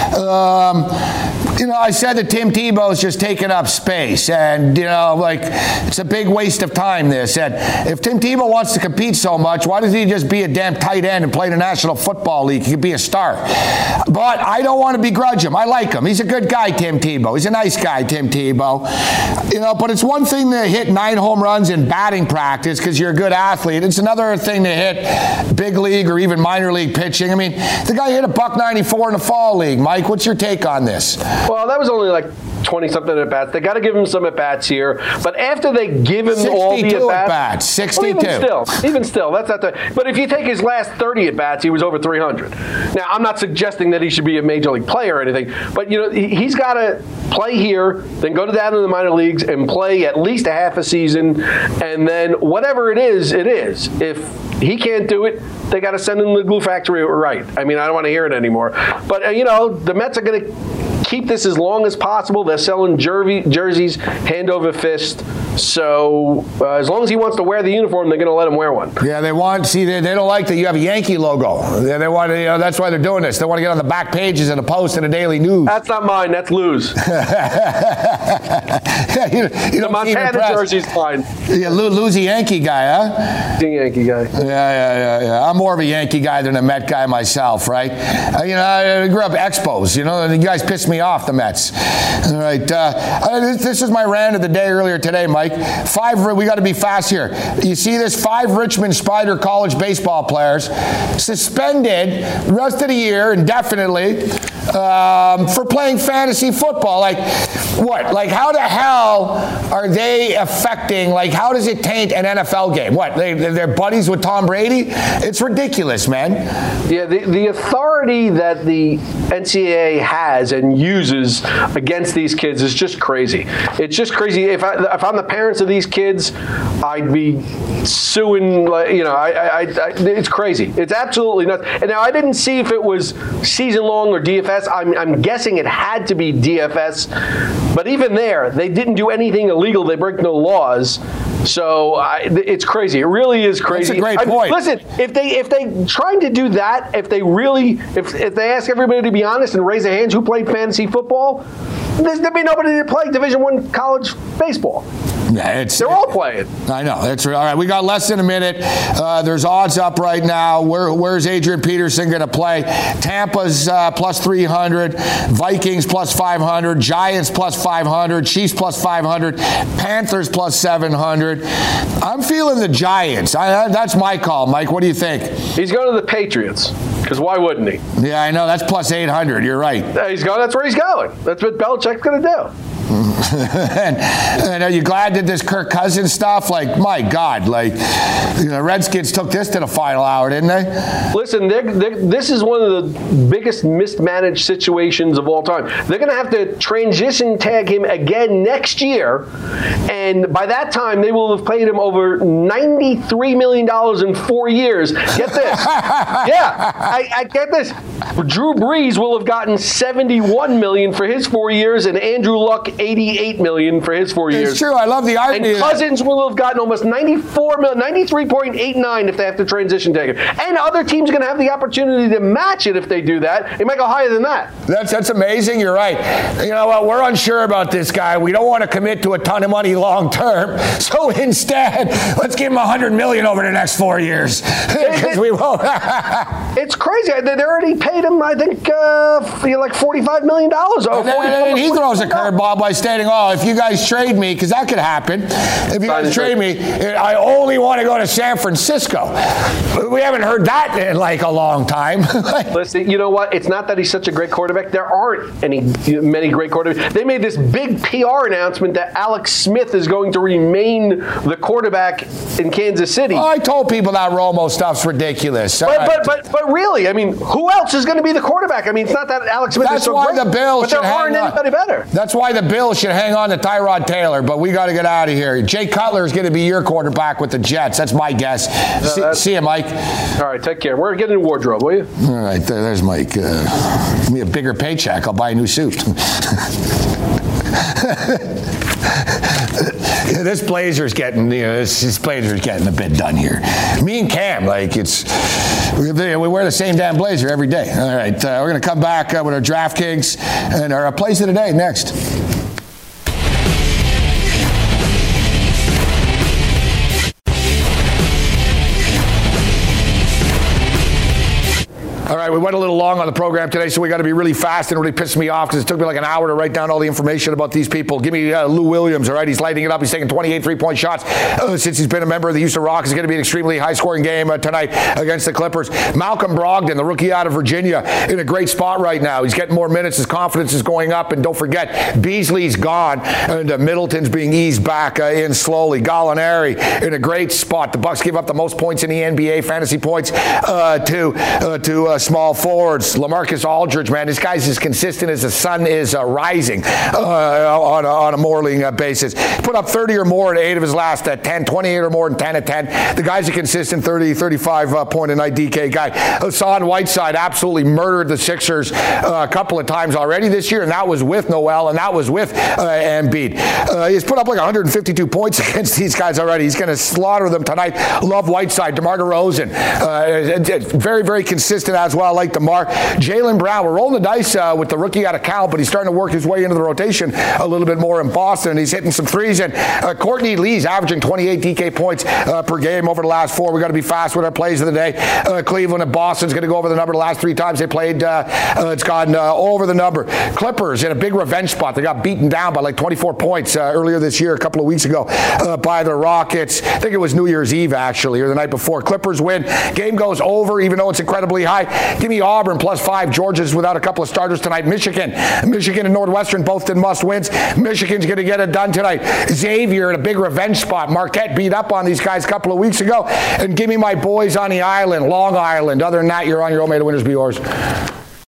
um, you know, I said that Tim Tebow is just taking up space, and you know, like it's a big waste of time. This, and if Tim Tebow wants to compete so much, why doesn't he just be a damn tight end and play in the National Football League? He could be a star. But I don't want to begrudge him. I like him. He's a good guy, Tim Tebow. He's a nice guy, Tim Tebow. You know, but it's one thing to hit nine home runs in batting practice because you're a good athlete. It's another thing to hit big league or even minor league pitching. I mean, the guy hit a buck ninety-four in the fall league. Mike, what's your take on this? Well, that was only like twenty-something at-bats. They got to give him some at-bats here. But after they give him all the at-bats... at-bats. sixty-two. Well, even still. Even still. That's not the... But if you take his last thirty at-bats, he was over three hundred. Now, I'm not suggesting that he should be a major league player or anything, but, you know, he's got to play here, then go down to the minor leagues and play at least a half a season, and then whatever it is, it is. If he can't do it, they got to send him to the glue factory right. I mean, I don't want to hear it anymore. But, uh, you know, the Mets are going to keep this as long as possible. They're selling jersey, jerseys hand over fist. So uh, as long as he wants to wear the uniform, they're going to let him wear one. Yeah, they want, see, they, they don't like that you have a Yankee logo. They, they want, you know, that's why they're doing this. They want to get on the back pages of the Post and the Daily News. That's not mine. That's Lou's. Yeah, you, you the Montana jersey's fine. Yeah, Lou, Lou's a Yankee guy, huh? The Yankee guy. Yeah, yeah, yeah, yeah. I'm more of a Yankee guy than a Met guy myself, right? Uh, you know, I grew up Expos. You know, you guys pissed me off, the Mets. All right. Uh, this, this is my rant of the day earlier today, Mike. Five. We got to be fast here. You see this? Five Richmond Spider College baseball players suspended the rest of the year indefinitely um, for playing fantasy football. Like, what? Like, how the hell are they affecting? Like, how does it taint an N F L game? What? They, they're buddies with Tom Brady? It's ridiculous, man. Yeah, the, the authority that the N C double A has and uses against these kids is just crazy. It's just crazy. If, I, if I'm the parents of these kids, I'd be suing, you know, I, I, I, it's crazy. It's absolutely nuts. And now I didn't see if it was season long or D F S. I'm, I'm guessing it had to be D F S. But even there, they didn't do anything illegal. They break no laws. So I, it's crazy. It really is crazy. That's a great I mean, point. listen, if they if they trying to do that, if they really, if if they ask everybody to be honest and raise their hands who played fantasy football, there'd be nobody to play Division One college baseball. Yeah, it's, They're all playing. I know. That's all right. We got less than a minute. Uh, there's odds up right now. Where, where's Adrian Peterson going to play? Tampa's uh, plus three hundred. Vikings plus five hundred. Giants plus five hundred. Chiefs plus five hundred. Panthers plus seven hundred. I'm feeling the Giants. I, that's my call. Mike, what do you think? He's going to the Patriots. Because why wouldn't he? Yeah, I know. That's plus eight hundred. You're right. He's going. That's where he's going. That's what Belichick's going to do. and, and are you glad that this Kirk Cousins stuff? Like, my God, like, you know, Redskins took this to the final hour, didn't they? Listen, they're, they're, this is one of the biggest mismanaged situations of all time. They're going to have to transition tag him again next year, and by that time, they will have paid him over ninety-three million dollars in four years. Get this. yeah, I, I get this. Drew Brees will have gotten seventy-one million dollars for his four years, and Andrew Luck eighty-eight million dollars for his four years. It's true. I love the irony. And Cousins will have gotten almost ninety-four million, ninety-three point eight nine if they have to transition tag him. And other teams are going to have the opportunity to match it if they do that. It might go higher than that. That's that's amazing. You're right. You know what? We're unsure about this guy. We don't want to commit to a ton of money long term. So instead, let's give him one hundred million dollars over the next four years because we won't. It's crazy. They already paid him, I think, uh, like forty-five million dollars. And then, and then he throws a curveball by stating, "Oh, if you guys trade me, because that could happen. If you guys trade me, I only want to go to San Francisco." We haven't heard that in like a long time. Listen, you know what? It's not that he's such a great quarterback. There aren't any many great quarterbacks. They made this big P R announcement that Alex Smith is going to remain the quarterback in Kansas City. Oh, I told people that Romo stuff's ridiculous. But, but but but really, I mean, who else is going to be the quarterback? I mean, it's not that Alex Smith That's is so why great, the Bills but there should hang aren't on. anybody better. That's why the Bills should hang on to Tyrod Taylor, but we got to get out of here. Jay Cutler is going to be your quarterback with the Jets. That's my guess. Uh, see, see you, Mike. All right, take care. We're getting a wardrobe, will you? All right, there, there's Mike. Uh, give me a bigger paycheck. I'll buy a new suit. This Blazer's getting, you know, this, this Blazer's getting a bit done here. Me and Cam, like it's, we wear the same damn blazer every day. All right, uh, we're going to come back uh, with our DraftKings and our plays of the day next. All right, we went a little long on the program today, so we got to be really fast, and it really pissed me off because it took me like an hour to write down all the information about these people. Give me uh, Lou Williams, all right? He's lighting it up. He's taking twenty-eight three-point shots uh, since he's been a member of the Houston Rockets. It's going to be an extremely high-scoring game uh, tonight against the Clippers. Malcolm Brogdon, the rookie out of Virginia, in a great spot right now. He's getting more minutes. His confidence is going up, and don't forget, Beasley's gone, and uh, Middleton's being eased back uh, in slowly. Gallinari in a great spot. The Bucks give up the most points in the N B A, fantasy points, uh, to uh, to uh, small forwards. LaMarcus Aldridge, man, this guy's as consistent as the sun is uh, rising uh, on, a, on a morning uh, basis. Put up thirty or more in eight of his last uh, ten, twenty-eight or more in ten of ten. The guy's a consistent thirty, thirty-five uh, point a night D K guy. Hassan Whiteside absolutely murdered the Sixers uh, a couple of times already this year, and that was with Noel, and that was with uh, Embiid. Uh, he's put up like one hundred fifty-two points against these guys already. He's going to slaughter them tonight. Love Whiteside. DeMar DeRozan, uh, very, very consistent as well. I like DeMar. Jaylen Brown, we're rolling the dice uh, with the rookie out of Cal, but he's starting to work his way into the rotation a little bit more in Boston, and he's hitting some threes. And uh, Courtney Lee's averaging twenty-eight D K points uh, per game over the last four. we got to be fast with our plays of the day. Uh, Cleveland and Boston's going to go over the number the last three times they played. Uh, uh, it's gone uh, over the number. Clippers in a big revenge spot. They got beaten down by like twenty-four points uh, earlier this year, a couple of weeks ago, uh, by the Rockets. I think it was New Year's Eve, actually, or the night before. Clippers win. Game goes over, even though it's incredibly high. Give me Auburn plus five. Georgia's without a couple of starters tonight. Michigan. Michigan and Northwestern both did must wins. Michigan's going to get it done tonight. Xavier in a big revenge spot. Marquette beat up on these guys a couple of weeks ago. And give me my boys on the island, Long Island. Other than that, you're on your own. May the winners be yours.